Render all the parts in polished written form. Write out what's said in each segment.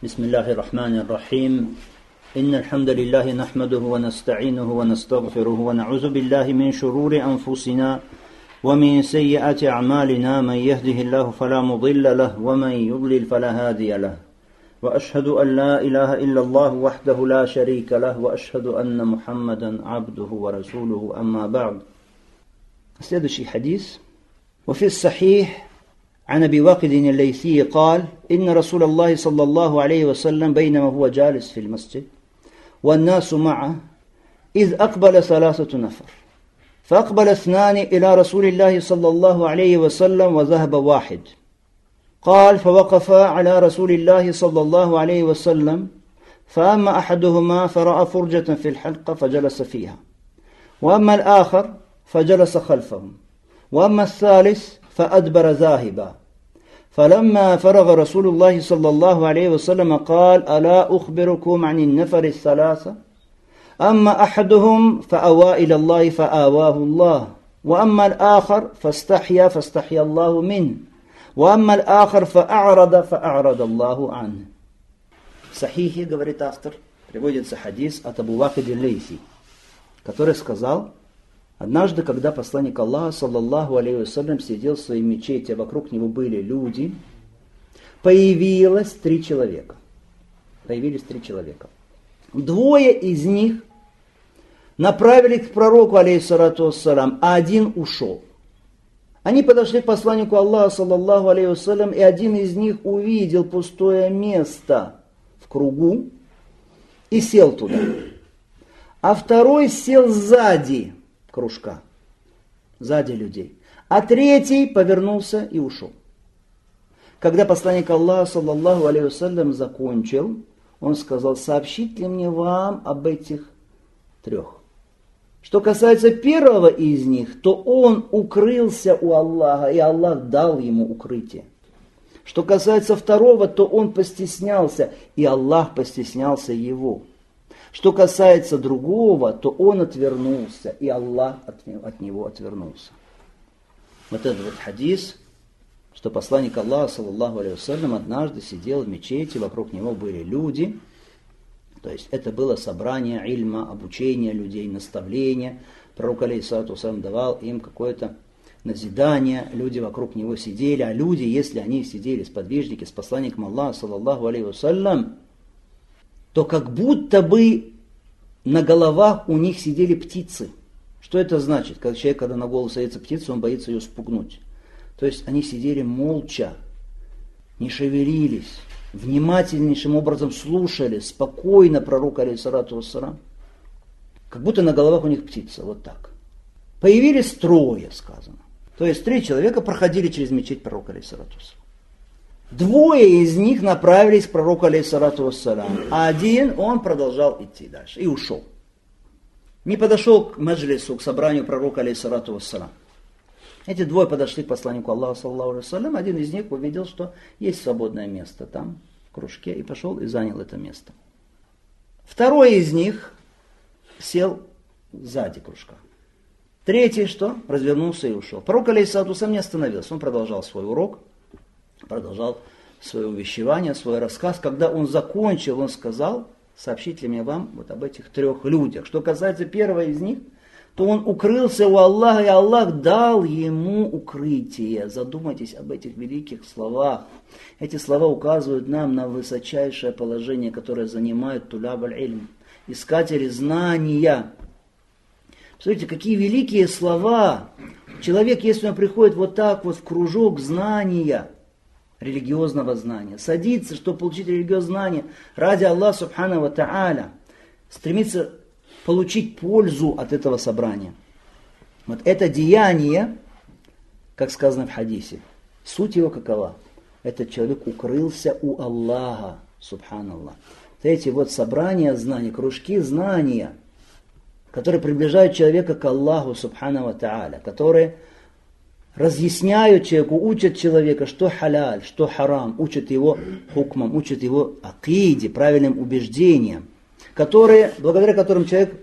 بسم الله الرحمن الرحيم إن الحمد لله نحمده ونستعينه ونستغفره ونعوذ بالله من شرور أنفسنا ومن سيئات أعمالنا من يهده الله فلا مضل له ومن يضلل فلا هادي له وأشهد أن لا إله إلا الله وحده لا شريك له وأشهد أن محمدا عبده ورسوله أما بعد. Следующий حديث. وفي الصحيح عن أبي واقد الليثي قال إن رسول الله صلى الله عليه وسلم بينما هو جالس في المسجد والناس معه إذ أقبل 3 نفر فأقبل 2 إلى رسول الله صلى الله عليه وسلم وذهب 1 قال فوقفا على رسول الله صلى الله عليه وسلم فأما أحدهما فرأى فرجة في الحلقة فجلس فيها وأما الآخر فجلس خلفهم وأما الثالث فأدبر ذاهبا فلما فرغ رسول الله صلى الله عليه وسلم قال ألا أخبركم عن النفر 3 أما أحدهم فأوى إلى الله فآواه الله وأما الآخر فاستحيا الله منه وأما الآخر فأعرض الله عنه. В Сахихе, говорит автор, приводится хадис от Абу Вакид аль-Лейси, который сказал: однажды, когда посланник Аллаха, саллаллаху алейхи вассалям, сидел в своей мечети, а вокруг него были люди, появилось 3 человека. Появились 3 человека. 2 из них направились к пророку, алейхиссалату вассалям, а 1 ушел. Они подошли к посланнику Аллаха, саллаллаху алейхи вассалям, и 1 из них увидел пустое место в кругу и сел туда. А 2 сел сзади кружка, сзади людей. А 3 повернулся и ушел. Когда посланник Аллаха, саллаллаху алейхи вассалям, закончил, он сказал: сообщить ли мне вам об этих 3? Что касается 1 из них, то он укрылся у Аллаха, и Аллах дал ему укрытие. Что касается 2, то он постеснялся, и Аллах постеснялся его. Что касается другого, то он отвернулся, и Аллах от него отвернулся. Вот этот вот хадис, что посланник Аллаха, саллаллаху алейхи вассалям, однажды сидел в мечети, вокруг него были люди. То есть это было собрание ильма, обучение людей, наставление. Пророк, алейхиссалату вассалям, давал им какое-то назидание. Люди вокруг него сидели, а люди, если они сидели, сподвижники, с посланником Аллаха, саллаллаху алейхи вассалям, то как будто бы на головах у них сидели птицы. Что это значит? Когда человек, когда на голову садится птица, он боится ее спугнуть. То есть они сидели молча, не шевелились, внимательнейшим образом слушали, спокойно пророка, алейхиссалату вассалям, как будто на головах у них птица, вот так. Появились 3, сказано. То есть 3 человека проходили через мечеть пророка, алейхиссалату вассалям. 2 из них направились к пророку, алейхиссалату вассалям, а 1, он продолжал идти дальше и ушел. Не подошел к маджлису, к собранию пророка, алейхиссалату вассалям. Эти 2 подошли к посланнику Аллаха, саллаллаху алейхи вассалям. 1 из них увидел, что есть свободное место там, в кружке, и пошел и занял это место. 2 из них сел сзади кружка. 3 что? Развернулся и ушел. Пророк, алейхиссалату вассалям, не остановился, он продолжал свой урок, продолжал свое увещевание, свой рассказ. Когда он закончил, он сказал: сообщить ли мне вам вот об этих 3 людях. Что касается 1 из них, то он укрылся у Аллаха, и Аллах дал ему укрытие. Задумайтесь об этих великих словах. Эти слова указывают нам на высочайшее положение, которое занимают туляб аль-ильм, искатели знания. Посмотрите, какие великие слова. Человек, если он приходит вот так вот в кружок знания, религиозного знания, садится, чтобы получить религиозное знание ради Аллаха субхану ва тааля, стремится получить пользу от этого собрания. Вот это деяние, как сказано в хадисе, суть его какова? Этот человек укрылся у Аллаха субханаллах. Эти вот собрания знаний, кружки знания, которые приближают человека к Аллаху субхану ва тааля, которые разъясняют человеку, учат человека, что халяль, что харам, учат его хукмам, учат его акиде, правильным убеждениям, благодаря которым человек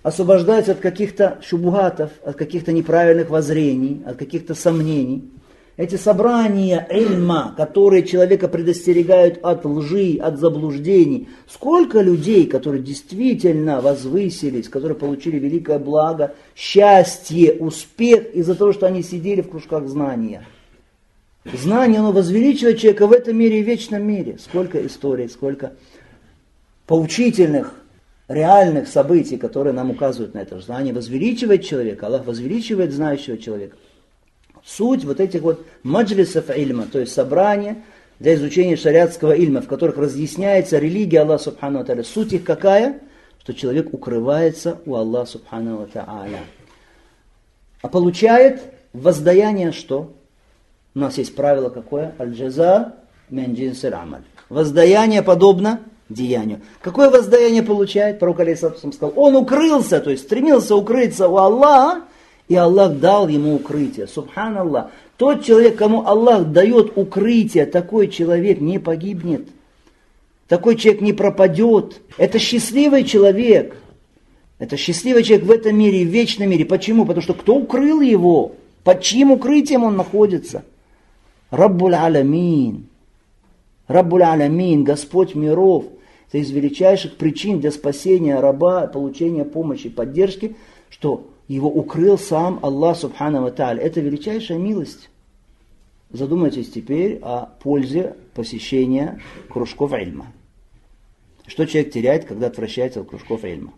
освобождается от каких-то шубухатов, от каких-то неправильных воззрений, от каких-то сомнений. Эти собрания ильма, которые человека предостерегают от лжи, от заблуждений. Сколько людей, которые действительно возвысились, которые получили великое благо, счастье, успех из-за того, что они сидели в кружках знания. Знание, оно возвеличивает человека в этом мире и в вечном мире. Сколько историй, сколько поучительных, реальных событий, которые нам указывают на это. Знание возвеличивает человека, Аллах возвеличивает знающего человека. Суть вот этих вот маджлисов ильма, то есть собрания для изучения шариатского ильма, в которых разъясняется религия Аллаха Субхану ва Тааля. Суть их какая? Что человек укрывается у Аллаха Субхану ва Тааля. А получает воздаяние что? У нас есть правило какое? Аль-джаза мин джинсиль амаль. Воздаяние подобно деянию. Какое воздаяние получает? Пророк алейхиссалям сказал, он укрылся, то есть стремился укрыться у Аллаха, и Аллах дал ему укрытие. Субханаллах. Тот человек, кому Аллах дает укрытие, такой человек не погибнет. Такой человек не пропадет. Это счастливый человек. Это счастливый человек в этом мире и в вечном мире. Почему? Потому что кто укрыл его? Под чьим укрытием он находится? Раббуль Алямин. Раббуль Алямин, Господь миров. Это из величайших причин для спасения раба, получения помощи, поддержки, что его укрыл сам Аллах Субхану ва Тааля. Это величайшая милость. Задумайтесь теперь о пользе посещения кружков ильма. Что человек теряет, когда отвращается от кружков ильма?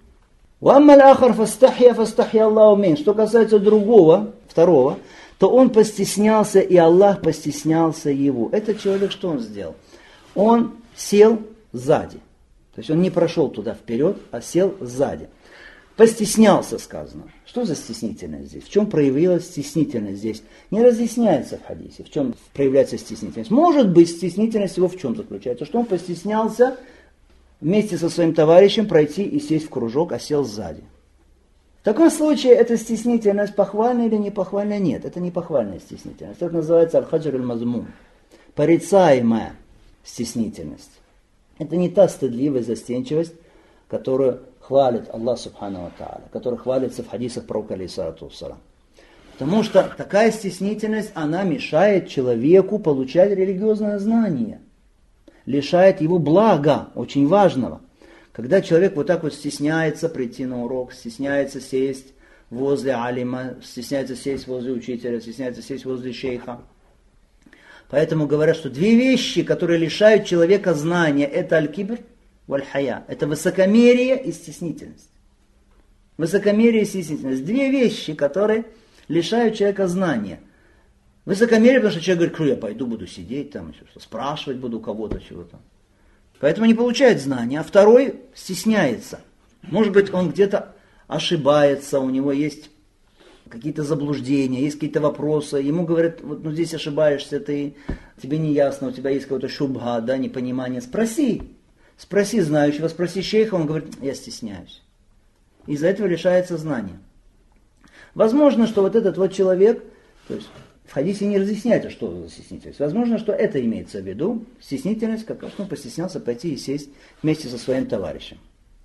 Что касается другого, второго, то он постеснялся, и Аллах постеснялся его. Этот человек, что он сделал? Он сел сзади. То есть он не прошел туда вперед, а сел сзади. Постеснялся, сказано. Что за стеснительность здесь? В чем проявилась стеснительность здесь? Не разъясняется в хадисе, в чем проявляется стеснительность. Может быть, стеснительность его в чем заключается? Что он постеснялся вместе со своим товарищем пройти и сесть в кружок, а сел сзади. В таком случае эта стеснительность похвальная или не похвальная? Нет, это не похвальная стеснительность. Это называется аль-хаджр аль-мазмум. Порицаемая стеснительность. Это не та стыдливая застенчивость, которую хвалит Аллах Субхану ва Тааля, который хвалится в хадисах пророка алейхиссалату вассалам. Потому что такая стеснительность, она мешает человеку получать религиозное знание. Лишает его блага, очень важного. Когда человек вот так вот стесняется прийти на урок, стесняется сесть возле алима, стесняется сесть возле учителя, стесняется сесть возле шейха. Поэтому говорят, что две вещи, которые лишают человека знания, это аль-кибр валь-хая. Это высокомерие и стеснительность. Высокомерие и стеснительность. Две вещи, которые лишают человека знания. Высокомерие, потому что человек говорит, я пойду, буду сидеть там, спрашивать буду у кого-то чего-то. Поэтому не получает знания. А второй стесняется. Может быть, он где-то ошибается, у него есть какие-то заблуждения, есть какие-то вопросы. Ему говорят, вот здесь ошибаешься, тебе не ясно, у тебя есть какой-то шубха, да, непонимание. Спроси знающего, спроси шейха, он говорит, я стесняюсь. Из-за этого лишается знания. Возможно, что вот этот вот человек, то есть в хадисе не разъясняется, что за стеснительность. Возможно, что это имеется в виду, стеснительность, как он постеснялся пойти и сесть вместе со своим товарищем.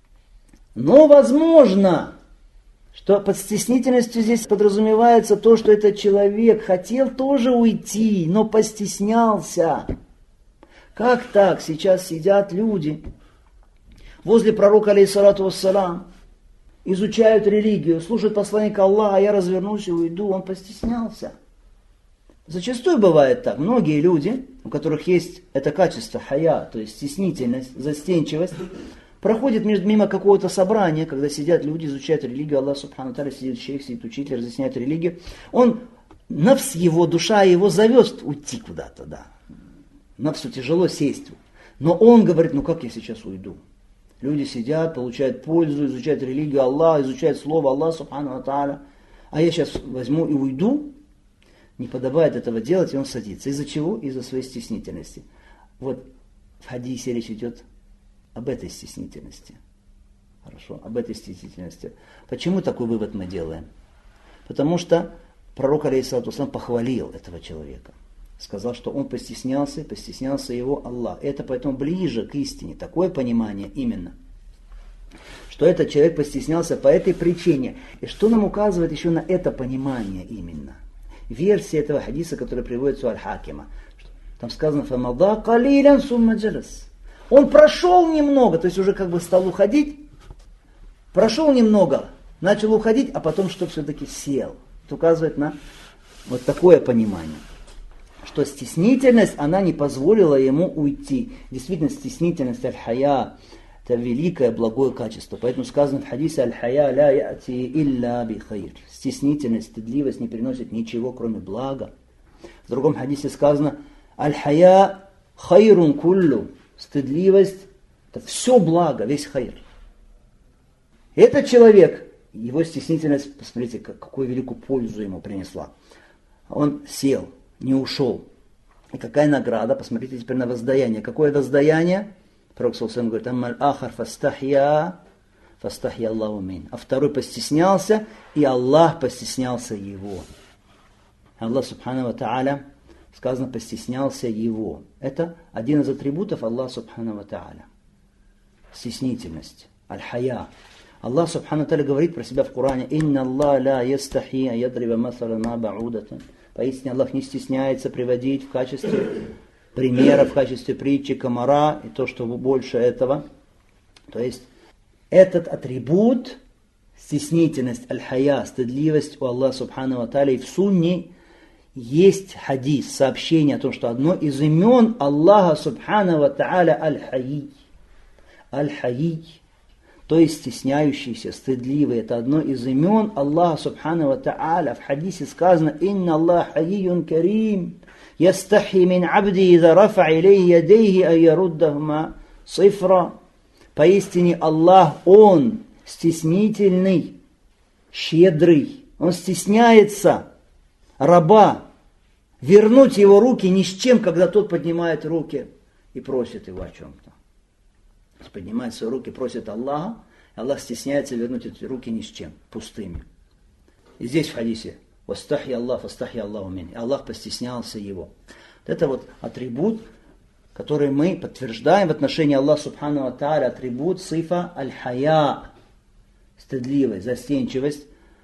Но возможно, что под стеснительностью здесь подразумевается то, что этот человек хотел тоже уйти, но постеснялся. Как так? Сейчас сидят люди возле пророка алейхиссалату вассалам, изучают религию, слушают посланника Аллаха, а я развернусь и уйду, он постеснялся. Зачастую бывает так. Многие люди, у которых есть это качество хая, то есть стеснительность, застенчивость, проходят мимо какого-то собрания, когда сидят люди, изучают религию, Аллах Субхану Тааля, сидит шейх, сидит учитель, разъясняет религию. Нафс его, душа его зовет уйти куда-то, да. Нафсу тяжело сесть. Но он говорит, как я сейчас уйду? Люди сидят, получают пользу, изучают религию Аллаха, изучают слово Аллаха Субхану Тааля. А я сейчас возьму и уйду? Не подобает этого делать, и он садится. Из-за чего? Из-за своей стеснительности. Вот в хадисе речь идет об этой стеснительности. Хорошо, об этой стеснительности. Почему такой вывод мы делаем? Потому что пророк алейхиссалату вассалам похвалил этого человека. Сказал, что он постеснялся его Аллах. Это поэтому ближе к истине. Такое понимание именно. Что этот человек постеснялся по этой причине. И что нам указывает еще на это понимание именно? версия этого хадиса, который приводится у Аль-Хакима. Там сказано «Фамада калилян сумма джалас». Он прошел немного, то есть уже как бы стал уходить, прошел немного, начал уходить, а потом что все-таки сел. Это указывает на вот такое понимание, что стеснительность, она не позволила ему уйти. Действительно, стеснительность аль-хая – это великое, благое качество. Поэтому сказано в хадисе «Аль-хая ля яти илля би хайр». Стеснительность, стыдливость не приносит ничего, кроме блага. В другом хадисе сказано «Аль-хая хайрун куллю». Стыдливость – это все благо, весь хайр. Этот человек, его стеснительность, посмотрите, какую великую пользу ему принесла. Он сел, не ушел. И какая награда? Посмотрите теперь на воздаяние. Какое воздаяние? Пророк ﷺ говорит, «Аммаль ахар фастахья Аллаху мин». А второй постеснялся, и Аллах постеснялся его. Аллах субхану ва тааля, сказано, постеснялся его. Это один из атрибутов Аллаха субхану ва тааля. Стеснительность. Аль-хая. Аллах субхану ва тааля говорит про себя в Коране, «Инна Аллах ла ястахи аядриба масалан ма баудатан». Поистине Аллах не стесняется приводить в качестве примера, в качестве притчи комара и то, что больше этого. То есть этот атрибут, стеснительность, аль-хая, стыдливость у Аллаха субхану ва тааля, и в сунне есть хадис, сообщение о том, что одно из имен Аллаха субхану ва тааля аль-хаи. Аль-хаи, то есть стесняющийся, стыдливый. Это одно из имен Аллаха субхану ва тааля. В хадисе сказано «Инна Аллах хаиюн карим, ястахи мин абди иза рафа илей ядейхи айяруддахма цифра». Поистине Аллах, Он стеснительный, щедрый. Он стесняется раба вернуть его руки ни с чем, когда тот поднимает руки и просит его о чем-то. Поднимает свои руки, просит Аллаха, и Аллах стесняется вернуть эти руки ни с чем, пустыми. И здесь в хадисе «Вастахья Аллах, фастахья Аллаху мин». И Аллах постеснялся его. Это вот атрибут, который мы подтверждаем в отношении Аллаха субхану ва тааля, атрибут сифа аль-хая, стыдливость, застенчивость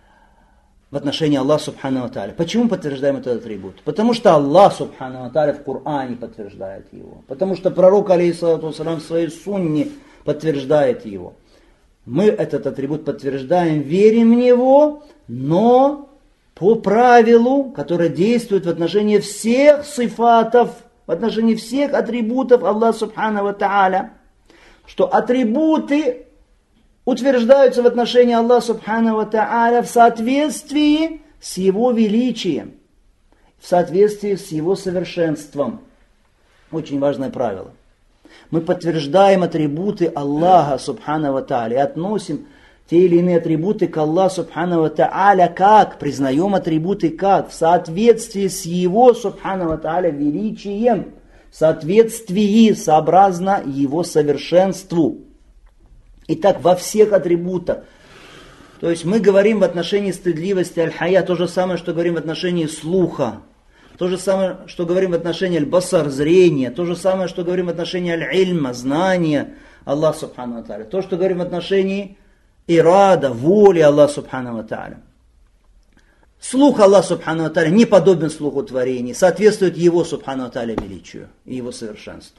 в отношении Аллаха субхану ва тааля. Почему подтверждаем этот атрибут? Потому что Аллах субхану ва тааля в Коране подтверждает его. Потому что пророк, алейхиссалату вассалям, в своей сунне подтверждает его. Мы этот атрибут подтверждаем, верим в него, но по правилу, которое действует в отношении всех сифатов, в отношении всех атрибутов Аллаха субхану ва тааля, что атрибуты утверждаются в отношении Аллаха субхану ва тааля в соответствии с Его величием, в соответствии с Его совершенством. Очень важное правило. Мы подтверждаем атрибуты Аллаха субхану ва тааля и относим те или иные атрибуты к Аллаху субхану ва тааля как? Признаем атрибуты как? В соответствии с Его субхану ва тааля величием, в соответствии, сообразно Его совершенству. Итак, во всех атрибутах. То есть мы говорим в отношении стыдливости аль-хая то же самое, что говорим в отношении слуха. То же самое, что говорим в отношении аль-басар, зрения. То же самое, что говорим в отношении аль-ильма, знания Аллаха субхану ва тааля. То, что говорим в отношении ирада, воли Аллаха субхану ва тааля. Слух Аллаха субхану ва тааля не подобен слуху творений, соответствует Его субхану ва тааля величию и Его совершенству.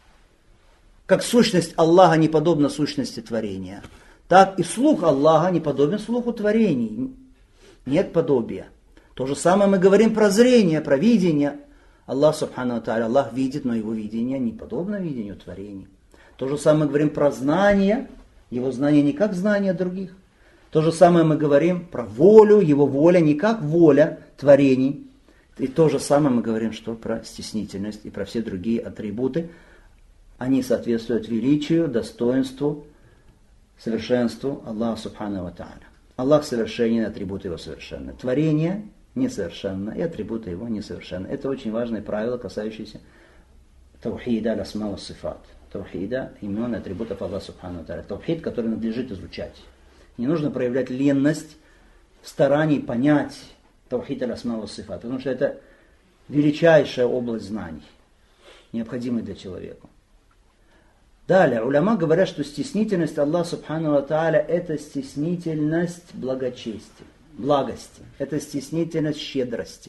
Как сущность Аллаха не подобна сущности творения, так и слух Аллаха не подобен слуху творений. Нет подобия. То же самое мы говорим про зрение, про видение. Аллах субхану ва тааля, Аллах видит, но Его видение не подобно видению творений. То же самое мы говорим про знание. Его знание не как знание других. То же самое мы говорим про волю, Его воля не как воля творений. И то же самое мы говорим, что про стеснительность и про все другие атрибуты. Они соответствуют величию, достоинству, совершенству Аллаха субхану ва тааля. Аллах совершенен, атрибуты Его совершенны. Творение несовершенно, и атрибуты Его несовершенны. Это очень важное правило, касающееся таухида аль-асма ва сифат. Таухида имен и атрибутов Аллаха субхану ва тааля. Таухид, который надлежит изучать. Не нужно проявлять ленность в старании понять таухид аль-асма ва сифат, потому что это величайшая область знаний, необходимая для человека. Далее, уляма говорят, что стеснительность Аллаха субхану ва тааля это стеснительность благочестия, благости, это стеснительность щедрости.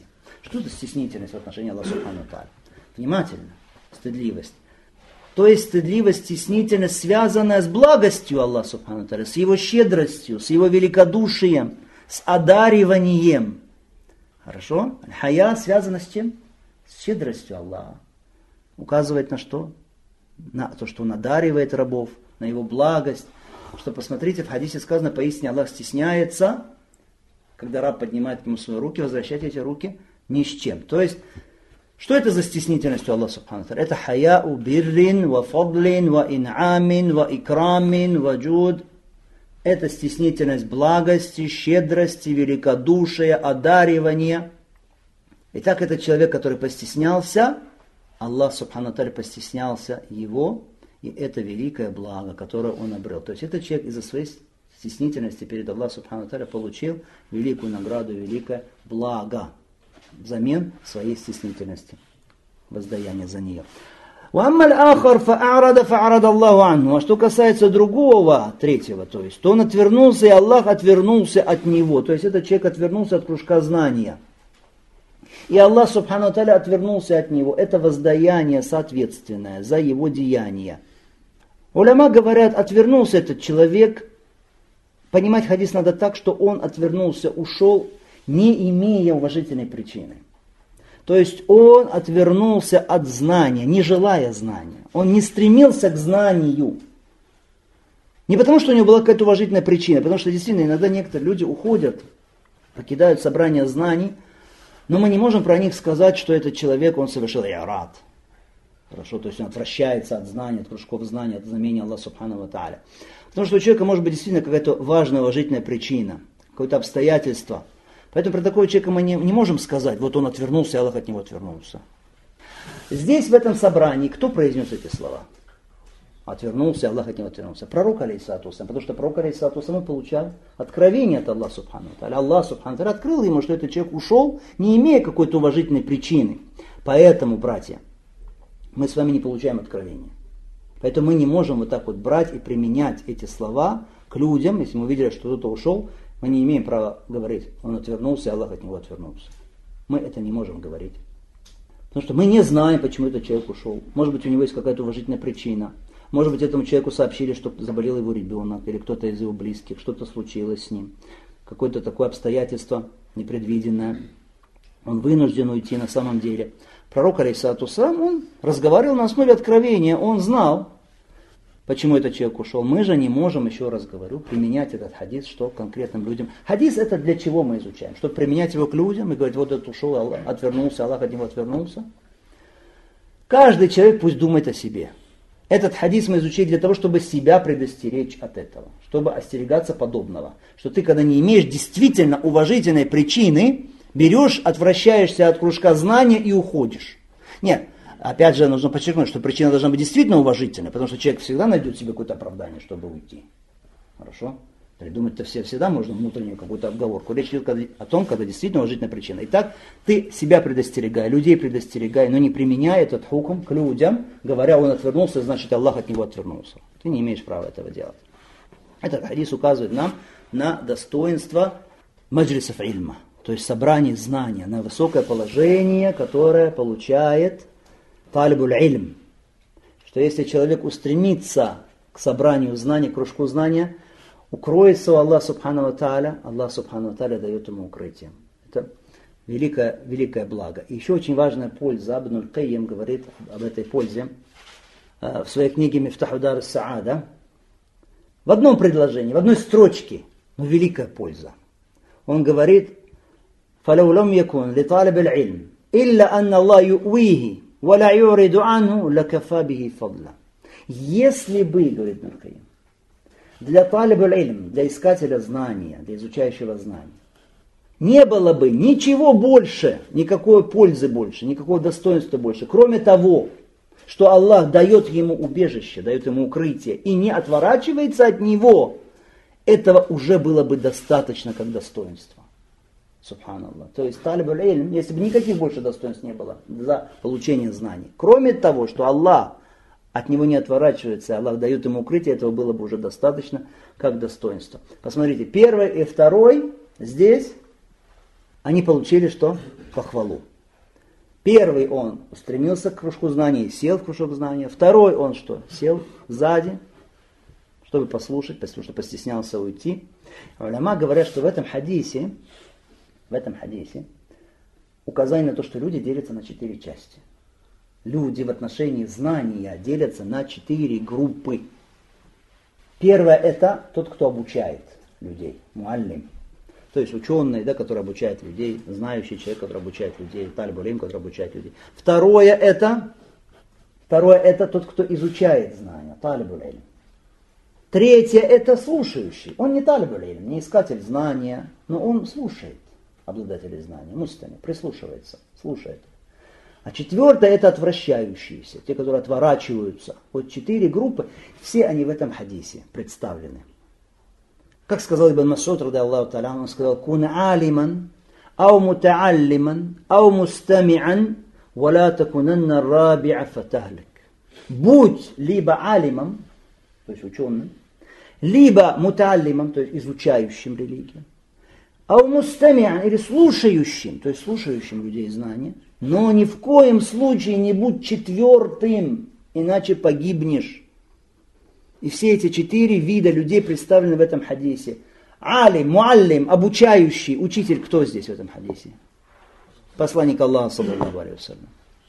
Что это стеснительность в отношении Аллаха Субхану ва Тааля? Внимательно. Стыдливость. То есть стыдливость, стеснительность, связанная с благостью Аллаха Субхану ва Тааля, с Его щедростью, с Его великодушием, с одариванием. Хорошо? Хая связана с чем? С щедростью Аллаха. Указывает на что? На то, что Он одаривает рабов, на Его благость. Что посмотрите, в хадисе сказано, поистине Аллах стесняется, когда раб поднимает к нему свои руки, возвращать эти руки ни с чем. То есть, что это за стеснительность у Аллаха Субхану ва Тааля? Это хаяу биррин, ва фадлин, ва ин'амин, ва ikramин, ва джуд. Это стеснительность благости, щедрости, великодушия, одаривания. Итак, это человек, который постеснялся, Аллах Субхану ва Тааля постеснялся его, и это великое благо, которое он обрел. То есть этот человек из-за своей стеснительности перед Аллахом Субхану ва Тааля получил великую награду, великое благо взамен своей стеснительности, воздаяние за нее. А что касается другого, третьего, то есть, то он отвернулся, и Аллах отвернулся от него. То есть этот человек отвернулся от кружка знания. И Аллах Субхану ва Тааля отвернулся от него. Это воздаяние соответственное за его деяния. Уляма говорят, отвернулся этот человек. Понимать хадис надо так, что он отвернулся, ушел, не имея уважительной причины. То есть он отвернулся от знания, не желая знания. Он не стремился к знанию. Не потому, что у него была какая-то уважительная причина, потому что действительно иногда некоторые люди уходят, покидают собрание знаний, но мы не можем про них сказать, что этот человек, он совершил и'рад. Хорошо, то есть он отвращается от знаний, от кружков знаний, от знамения Аллаха Субхану ва Тааля. Потому что у человека может быть действительно какая-то важная, уважительная причина, какое-то обстоятельство. Поэтому про такого человека мы не можем сказать, вот он отвернулся, и Аллах от него отвернулся. Здесь, в этом собрании, кто произнес эти слова? Отвернулся, Аллах от него отвернулся. Пророк, алейхиссалату вассалям, потому что пророк, алейхиссалату вассалям, получал откровение от Аллаха Субхану ва Тааля. Аллах Субхану ва Тааля открыл ему, что этот человек ушел, не имея какой-то уважительной причины. Поэтому, братья, мы с вами не получаем откровения. Поэтому мы не можем вот так вот брать и применять эти слова к людям, если мы увидели, что кто-то ушел, мы не имеем права говорить, он отвернулся, Аллах от него отвернулся. Мы это не можем говорить. Потому что мы не знаем, почему этот человек ушел. Может быть, у него есть какая-то уважительная причина. Может быть, этому человеку сообщили, что заболел его ребенок, или кто-то из его близких, что-то случилось с ним. Какое-то такое обстоятельство непредвиденное. Он вынужден уйти на самом деле. Пророк, алейхиссалату вассалям, он разговаривал на основе откровения, он знал, почему этот человек ушел. Мы же не можем, еще раз говорю, применять этот хадис, что конкретным людям. Хадис это для чего мы изучаем? Чтобы применять его к людям и говорить, вот этот ушел, Аллах отвернулся, Аллах от него отвернулся. Каждый человек пусть думает о себе. Этот хадис мы изучили для того, чтобы себя предостеречь от этого, чтобы остерегаться подобного. Что ты, когда не имеешь действительно уважительной причины, берешь, отвращаешься от кружка знания и уходишь. Нет, опять же, нужно подчеркнуть, что причина должна быть действительно уважительной, потому что человек всегда найдет себе какое-то оправдание, чтобы уйти. Хорошо? Придумать-то всегда можно внутреннюю какую-то отговорку. Речь идет о том, когда действительно уважительная причина. Итак, ты себя предостерегай, людей предостерегай, но не применяй этот хукм к людям, говоря, он отвернулся, значит Аллах от него отвернулся. Ты не имеешь права этого делать. Этот хадис указывает нам на достоинство маджлисов ильма, то есть собраний знания, на высокое положение, которое получает талибуль ильм. Что если человек устремится к собранию знаний, к кружку знания, укроется у Аллаха Субхану ва Тааля, Аллах Субхану ва Тааля дает ему укрытие. Это великое благо. И еще очень важная польза, Ибн аль-Кайим говорит об этой пользе в своей книге Мифтаху дар ас-Саада. В одном предложении, в одной строчке, но великая польза. Он говорит, فَلَوْ لَمْ يَكُنْ لِطَالِبِ الْعِلْمِ إِلَّا أَنَّ اللَّهَ يُؤْوِيهِ وَلَا يُعْرِضُ عَنْهُ لَكَفَى بِهِ فَضْلًا. Если бы, говорит Ибн аль-Кайим, для талибуль ильм, для искателя знания, для изучающего знания, не было бы ничего больше, никакой пользы больше, никакого достоинства больше, кроме того, что Аллах дает ему убежище, дает ему укрытие и не отворачивается от него, этого уже было бы достаточно как достоинство. Субханаллах. То есть талибуль ильм, если бы никаких больше достоинств не было за получение знаний, кроме того, что Аллах от него не отворачивается, Аллах дает ему укрытие, этого было бы уже достаточно как достоинство. Посмотрите, первый и второй здесь, они получили что? Похвалу. Первый он устремился к кружку знаний, сел в кружок знания. Второй он что? Сел сзади, чтобы послушать, потому что постеснялся уйти. Уляма говорят, что в этом хадисе указание на то, что люди делятся на 4 части. Люди в отношении знания делятся на 4 группы. Первое это тот, кто обучает людей, муаллим. То есть ученый, да, который обучает людей, знающий человек, который обучает людей, талиб илм, который обучает людей. Второе это тот, кто изучает знания, талиб илм. Третье это слушающий. Он не талиб илм, не искатель знания, но он слушает обладателей знания, мустами, прислушивается, слушает. А четвертое это отвращающиеся, те, которые отворачиваются. Вот 4 группы, все они в этом хадисе представлены. Как сказал Ибн Мас'уд, ради Аллаху та'аля, он сказал: «Кун алиман, ау мутааллиман, ау мустамиан, ва ла такунанна раби'a фатахлик». Будь либо алимом, то есть ученым, либо мутааллимом, то есть изучающим религию, ау мустамиан, или слушающим, то есть слушающим людей знания, но ни в коем случае не будь 4-м, иначе погибнешь. И все эти 4 вида людей представлены в этом хадисе. Алим, муаллим, обучающий, учитель, кто здесь в этом хадисе? Посланник Аллаха, саллаллаху алейхи ва саллям.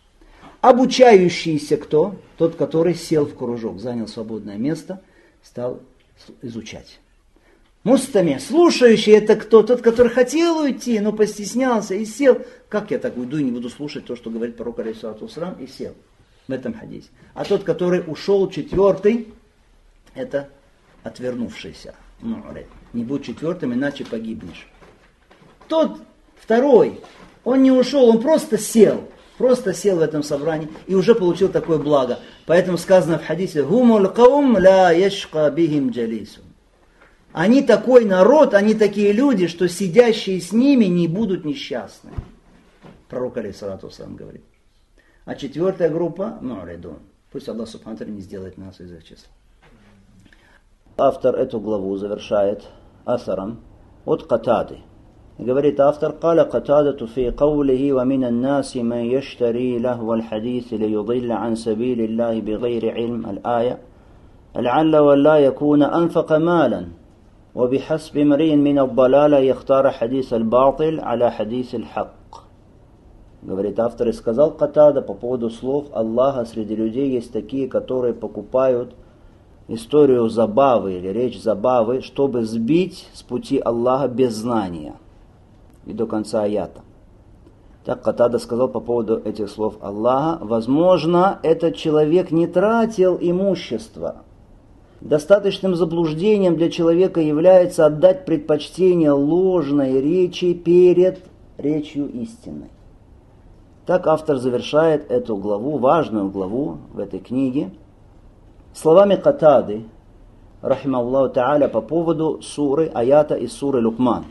Обучающийся кто? Тот, который сел в кружок, занял свободное место, стал изучать. Мустами, слушающий, это кто? Тот, который хотел уйти, но постеснялся и сел. Как я так уйду и не буду слушать то, что говорит пророк, алейхиссалату вассалам, и сел в этом хадисе. А тот, который ушел 4-й, это отвернувшийся. Не будь 4-м, иначе погибнешь. Тот второй, он не ушел, он просто сел в этом собрании и уже получил такое благо. Поэтому сказано в хадисе: «Гумул каум ла яшка бихим джалису». Они такой народ, они такие люди, что сидящие с ними не будут несчастны. Пророк алейхиссалату вассалам говорит. А 4-я группа, му'ридун. Пусть Аллах субхану ва тааля не сделает нас из их числа. Автор эту главу завершает асаром от Катады. Говорит автор: «Каля Катадату фи каулихи ва мин наси ман яштари лахва аль-хадис лиюдилля ан сабили Аллахи бигайри илм аль-ая, л'алля ва ла якуна анфака маlan, ва бихасби мриин мин аль-далаля яхтара хадис аль-батил аля хадис аль-хак». Говорит автор, и сказал Катада по поводу слов Аллаха: среди людей есть такие, которые покупают историю забавы или речь забавы, чтобы сбить с пути Аллаха без знания. И до конца аята. Так Катада сказал по поводу этих слов Аллаха: возможно, этот человек не тратил имущество. Достаточным заблуждением для человека является отдать предпочтение ложной речи перед речью истинной. Так автор завершает эту главу, важную главу в этой книге, словами Катады, рахимахуллаху та'аля, по поводу суры, аята из суры Лукман.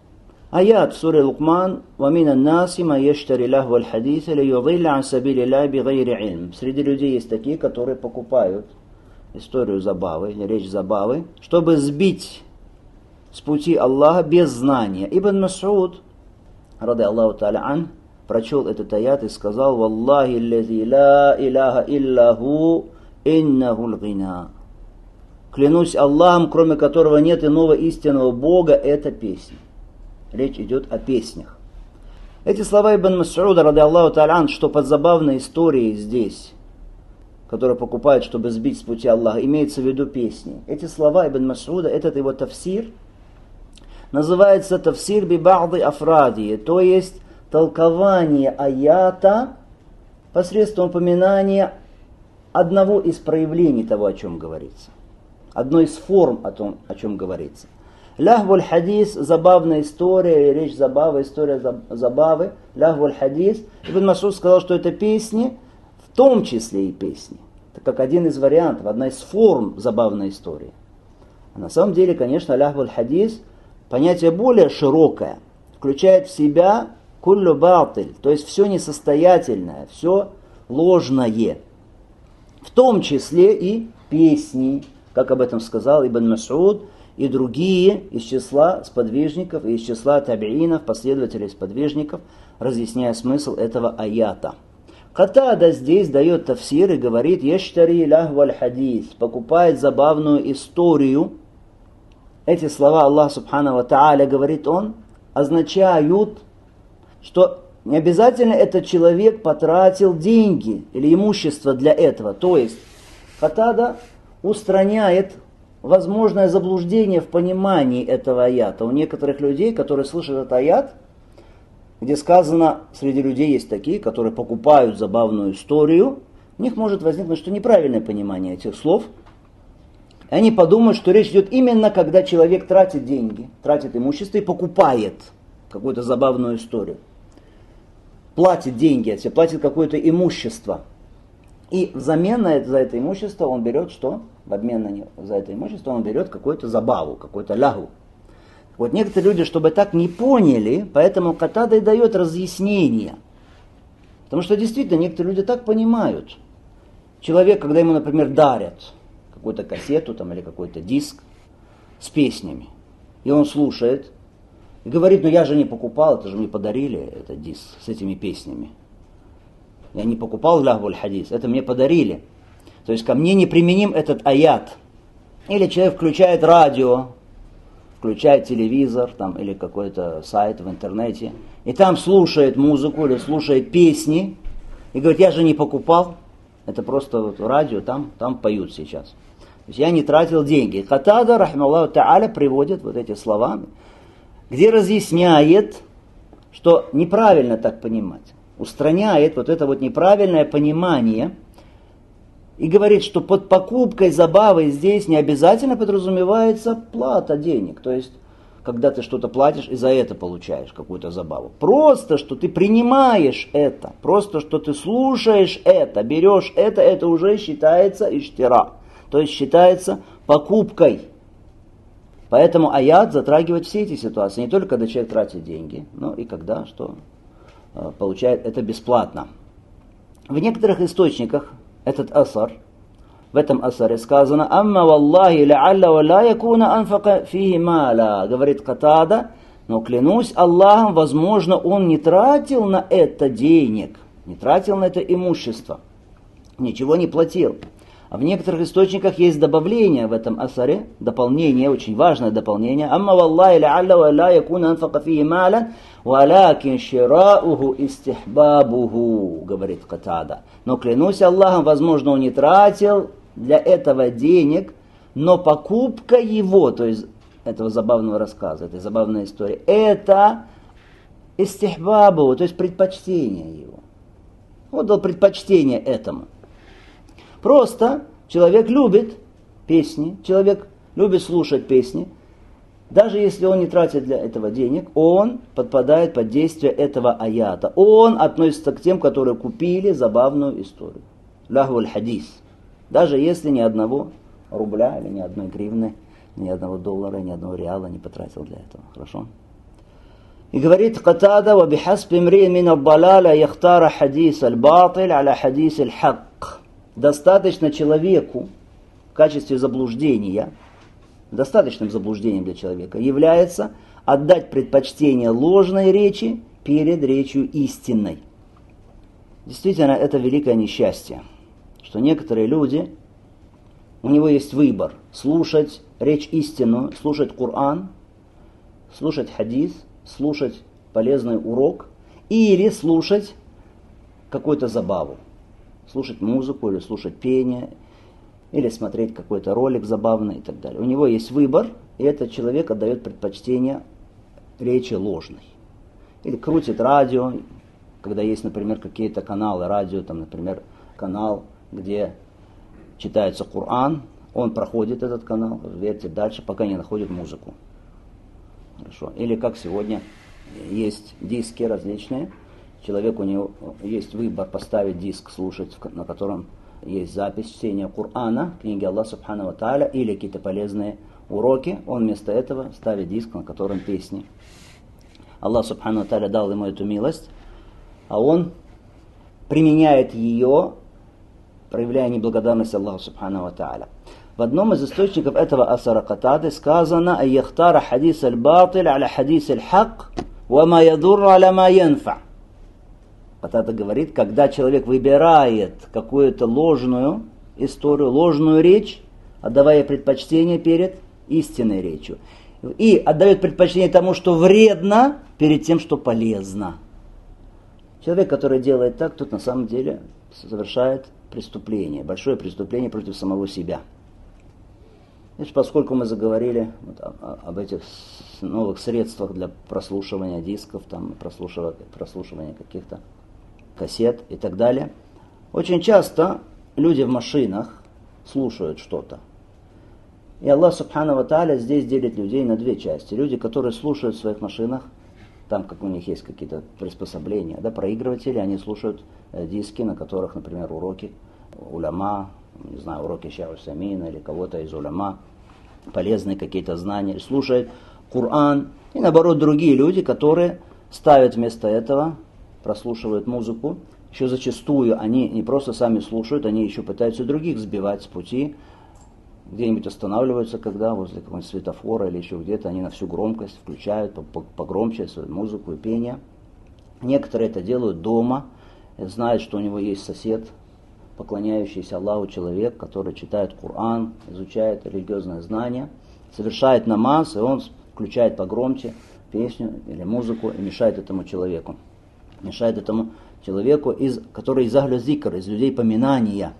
Аят в суре Лукман: «Ва мина наси ма яштари лахва аль-хадиса лиюдилля ан сабили Аллахи бигайри илм». Среди людей есть такие, которые покупают историю забавы, или речь забавы, чтобы сбить с пути Аллаха без знания. Ибн Мас'уд, ради Аллаху та'аля ан, прочел этот аят и сказал: «Валлахи аллази ла илаха иллаху иннаху л-гина». Клянусь Аллахом, кроме которого нет иного истинного Бога, это песня. Речь идет о песнях. Эти слова Ибн Мас'уда, ради Аллаху та'аля, что под забавной историей здесь, которые покупают, чтобы сбить с пути Аллаха, имеется в виду песни. Эти слова Ибн Мас'уда, этот его тафсир, называется тафсир би ба'ди афради, то есть толкование аята посредством упоминания одного из проявлений того, о чем говорится. Одной из форм о том, о чем говорится. Лахвуль хадис, забавная история, речь забавы, история забавы. Лахвуль хадис. Ибн Мас'уд сказал, что это песни, в том числе и песни. Это как один из вариантов, одна из форм забавной истории. А на самом деле, конечно, лахвуль хадис, понятие более широкое, включает в себя куллю батиль, то есть все несостоятельное, все ложное. В том числе и песни, как об этом сказал Ибн Мас'уд, и другие из числа сподвижников, и из числа табиинов, последователей сподвижников, разъясняя смысл этого аята. Катада здесь дает тафсир и говорит: «Яштари лахваль хадис», покупает забавную историю. Эти слова Аллах Субхану ва Тааля, говорит он, означают, что не обязательно этот человек потратил деньги или имущество для этого. То есть Катада устраняет возможное заблуждение в понимании этого аята. У некоторых людей, которые слышат этот аят, где сказано, среди людей есть такие, которые покупают забавную историю, у них может возникнуть что неправильное понимание этих слов. И они подумают, что речь идет именно, когда человек тратит деньги, тратит имущество и покупает какую-то забавную историю. Платит деньги, платит какое-то имущество. И взамен за это имущество он берет что? В обмен за это имущество он берет какую-то забаву, какую-то лягу. Вот некоторые люди, чтобы так не поняли, поэтому Катада и дает разъяснение. Потому что действительно некоторые люди так понимают. Человек, когда ему, например, дарят какую-то кассету там, или какой-то диск с песнями, и он слушает, и говорит: ну я же не покупал, это же мне подарили, этот диск с этими песнями. Я не покупал лахвуль хадис, это мне подарили. То есть ко мне не применим этот аят. Или человек включает радио, включает телевизор там, или какой-то сайт в интернете, и там слушает музыку или слушает песни, и говорит: я же не покупал, это просто вот радио, там поют сейчас. То есть я не тратил деньги. Катада, рахмаллаху та'аля, приводит вот эти слова, где разъясняет, что неправильно так понимать, устраняет вот это вот неправильное понимание, и говорит, что под покупкой забавы здесь не обязательно подразумевается плата денег. То есть, когда ты что-то платишь и за это получаешь какую-то забаву. Просто, что ты принимаешь это, просто, что ты слушаешь это, берешь это уже считается иштира. То есть, считается покупкой. Поэтому аят затрагивает все эти ситуации. Не только когда человек тратит деньги, но и когда что получает это бесплатно. В некоторых источниках этот асар, в этом асаре сказано: «Амма валлахи ла'алла ва ла якуна анфака фихи маля», говорит Катада, но клянусь Аллахом, возможно, он не тратил на это денег, не тратил на это имущество, ничего не платил. А в некоторых источниках есть добавление в этом асаре, дополнение, очень важное дополнение. «Амма валлахи ла'алла ва ла якуна анфака фихи маля, валякин ширауху истихбабуху», говорит Катада. Но клянусь Аллахом, возможно, он не тратил для этого денег, но покупка его, то есть этого забавного рассказа, этой забавной истории, это истихбабуху, то есть предпочтение его. Он дал предпочтение этому. Просто человек любит песни, человек любит слушать песни. Даже если он не тратит для этого денег, он подпадает под действие этого аята. Он относится к тем, которые купили забавную историю. Лахвуль хадис. Даже если ни одного рубля, или ни одной гривны, ни одного доллара, ни одного реала не потратил для этого. Хорошо? И говорит Катада: «Ва бихасби мри'ин мин ад-далаля яхтара хадис аль-батиль аля хадис аль-хак». Достаточно человеку в качестве заблуждения, достаточным заблуждением для человека является отдать предпочтение ложной речи перед речью истинной. Действительно, это великое несчастье, что некоторые люди, у него есть выбор: слушать речь истинную, слушать Коран, слушать хадис, слушать полезный урок, или слушать какую-то забаву, слушать музыку или слушать пение, или смотреть какой-то ролик забавный и так далее. У него есть выбор, и этот человек отдает предпочтение речи ложной. Или крутит радио, когда есть, например, какие-то каналы радио, там, например, канал, где читается Коран, он проходит этот канал, верьте дальше, пока не находит музыку. Хорошо. Или как сегодня есть диски различные, человек, у него есть выбор поставить диск, слушать, на котором есть запись чтения Корана, книги Аллаха Субхану ва Тааля, или какие-то полезные уроки. Он вместо этого ставит диск, на котором песни. Аллах Субхану ва Тааля дал ему эту милость, а он применяет ее, проявляя неблагодарность Аллаху Субхану ва Тааля. В одном из источников этого асара Катады сказано: «Айяхтара хадис аль-батиль аля хадис аль-хак, ва ма ядур аля ма янфа». Катада говорит, когда человек выбирает какую-то ложную историю, ложную речь, отдавая предпочтение перед истинной речью. И отдает предпочтение тому, что вредно, перед тем, что полезно. Человек, который делает так, тот на самом деле совершает преступление, большое преступление против самого себя. И поскольку мы заговорили об этих новых средствах для прослушивания дисков, там, прослушивания каких-то кассет и так далее, очень часто люди в машинах слушают что-то. И Аллах Субхану ва Тааля здесь делит людей на две части. Люди, которые слушают в своих машинах, там как у них есть какие-то приспособления, да, проигрыватели, они слушают диски, на которых, например, уроки уляма, не знаю, уроки Шейха Усаймина или кого-то из уляма, полезные какие-то знания, слушают Коран. И наоборот, другие люди, которые ставят вместо этого, прослушивают музыку. Еще зачастую они не просто сами слушают, они еще пытаются других сбивать с пути, где-нибудь останавливаются, когда возле какого-нибудь светофора или еще где-то, они на всю громкость включают погромче свою музыку и пение. Некоторые это делают дома, знают, что у него есть сосед, поклоняющийся Аллаху человек, который читает Коран, изучает религиозное знание, совершает намаз, и он включает погромче песню или музыку и мешает этому человеку. Мешает этому человеку, который из ахлю зикр, из людей поминания.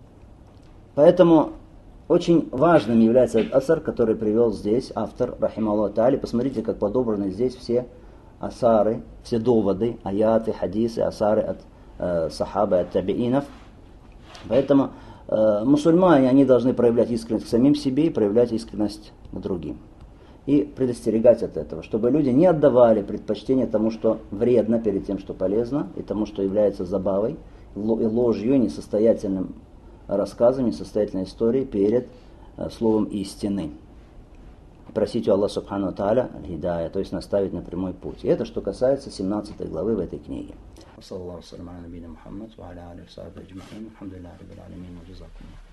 Поэтому очень важным является этот асар, который привел здесь автор, рахималлаху та'аля. Посмотрите, как подобраны здесь все асары, все доводы, аяты, хадисы, асары от сахабы, от табиинов. Поэтому мусульмане, они должны проявлять искренность к самим себе и проявлять искренность к другим. И предостерегать от этого, чтобы люди не отдавали предпочтение тому, что вредно, перед тем, что полезно, и тому, что является забавой, и ложью, несостоятельным рассказом, несостоятельной историей перед словом истины. Просить у Аллаха Субхану ва Тааля аль-хидая, то есть наставить на прямой путь. И это что касается 17 главы в этой книге. Саллаллаху алейхи ва саллям,